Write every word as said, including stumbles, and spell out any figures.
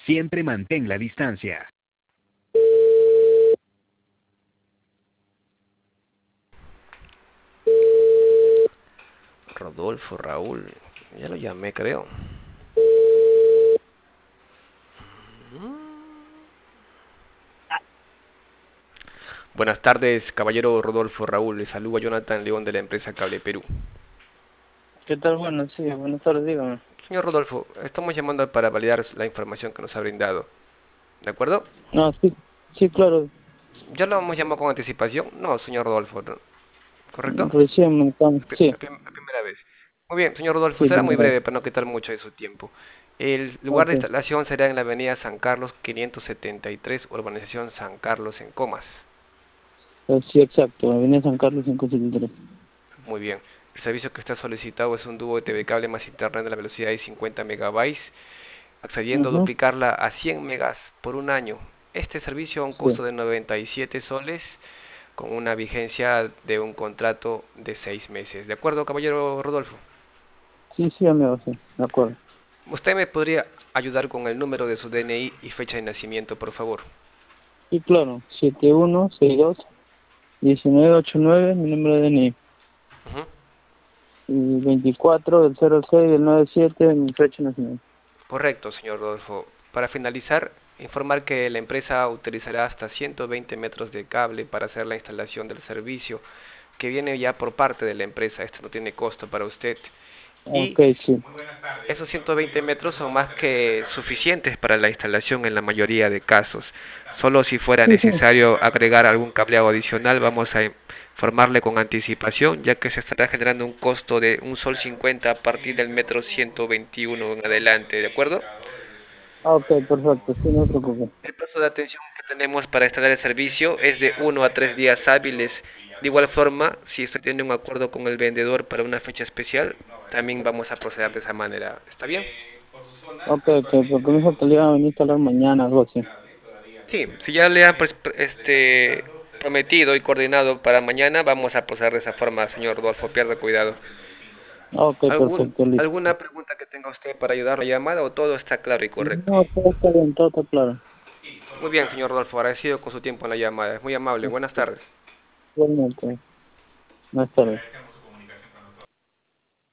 Siempre mantén la distancia. Rodolfo, Raúl, ya lo llamé, creo. Buenas tardes, caballero Rodolfo, Raúl. Le saluda Jonathan León de la empresa Cable Perú. ¿Qué tal? Bueno, sí, buenas tardes, dígame. Señor Rodolfo, estamos llamando para validar la información que nos ha brindado. ¿De acuerdo? No, sí, sí, claro, ¿Ya lo hemos llamado con anticipación? No, señor Rodolfo, ¿no? ¿Correcto? recién me están- La pri- sí, la prim- la primera vez. Muy bien, señor Rodolfo, sí, será muy primera vez. breve para no quitar mucho de su tiempo. El lugar de Ok, instalación será en la avenida San Carlos quinientos setenta y tres, urbanización San Carlos en Comas. eh, sí, exacto, Avenida San Carlos quinientos setenta y tres. Muy bien. El servicio que está solicitado es un dúo de T V cable más internet a la velocidad de cincuenta megabytes, accediendo a Ujú, duplicarla a cien megas por un año. Este servicio a un sí, costo de noventa y siete soles con una vigencia de un contrato de seis meses. ¿De acuerdo, caballero Rodolfo? sí, sí, amigo, sí, de acuerdo. ¿Usted me podría ayudar con el número de su D N I y fecha de nacimiento, por favor? Sí, claro, siete uno seis dos uno nueve ocho nueve, mi número de D N I. Ujú. Y veinticuatro del cero seis del noventa y siete, mi fecha de nacimiento. Correcto, señor Rodolfo. Para finalizar, informar que la empresa utilizará hasta ciento veinte metros de cable para hacer la instalación del servicio que viene ya por parte de la empresa. Esto no tiene costo para usted. Ok, Y sí. esos ciento veinte metros son más que suficientes para la instalación en la mayoría de casos. Solo si fuera Sí, sí. necesario agregar algún cableado adicional, vamos a informarle con anticipación, ya que se estará generando un costo de un sol cincuenta a partir del metro ciento veintiuno en adelante, ¿de acuerdo? Ah, ok, perfecto, sí, no se preocupe. El plazo de atención que tenemos para instalar el servicio es de uno a tres días hábiles. De igual forma, si usted tiene un acuerdo con el vendedor para una fecha especial, también vamos a proceder de esa manera. ¿Está bien? Ok, ok, porque me dijo que le iban a venir a instalar mañana, algo así. Sí, si ya le han pues, este, prometido y coordinado para mañana, vamos a proceder de esa forma, señor Rodolfo. Pierda cuidado. Ok, ¿Algún, perfecto, listo. ¿Alguna pregunta que tenga usted para ayudar a la llamada o todo está claro y correcto? No, todo está bien, todo está claro. Muy bien, señor Rodolfo. Agradecido con su tiempo en la llamada. Es muy amable. Buenas tardes. Igualmente. Buenas tardes.